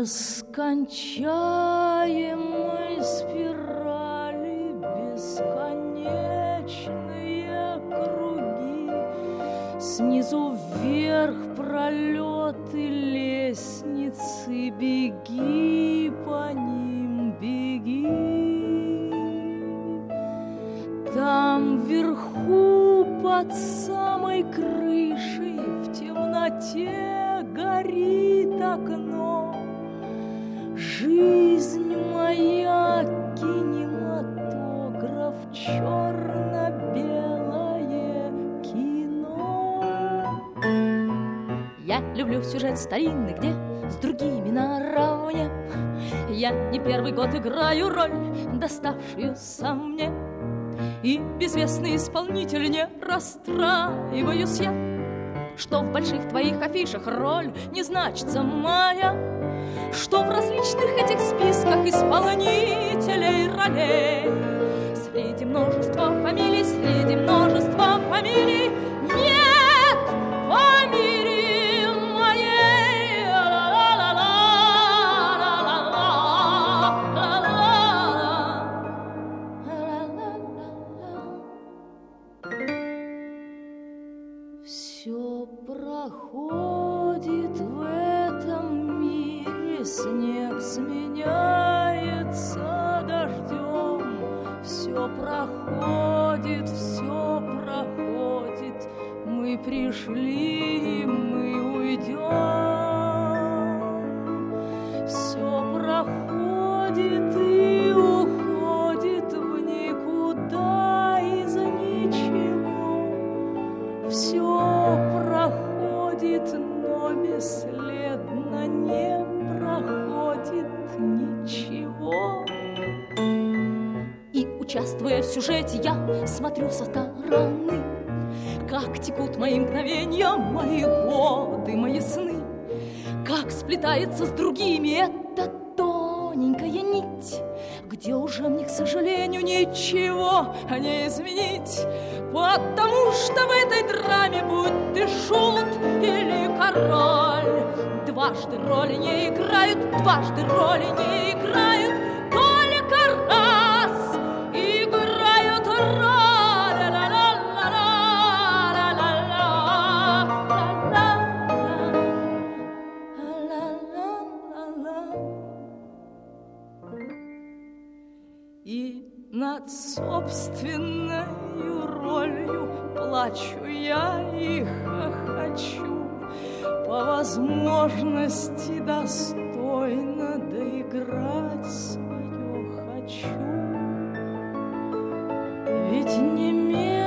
нескончаемой спирали бесконечные круги, снизу вверх пролеты лестницы, беги по ним, беги. Там вверху под самой крышей в темноте горит окно. Жизнь моя кинематограф, черно-белое кино. Я люблю сюжет старинный, где с другими наравне. Я не первый год играю роль, доставшуюся мне, и безвестный исполнитель не расстраиваюсь я, что в больших твоих афишах роль не значится моя, что в различных этих списках исполнителей ролей среди множества фамилий, среди множества фамилий нет фамилии моей. Все проходит в этом мире, снег сменяется дождем. Все проходит, мы пришли, мы уйдем. Все проходит и уходит в никуда из ничего. Все проходит, но бесследно не проходит ничего. И, участвуя в сюжете, я смотрю со стороны, как текут мои мгновения, мои годы, мои сны, как сплетается с другими эта тоненькая нить, где уже мне, к сожалению, ничего не изменить. Потому что в этой драме, будь ты шут или король, дважды роли не играют, дважды роли не играют, только раз играют роль. И над собственной ролью плачу я и хохочу, по возможности достойно доиграть свое хочу. Ведь не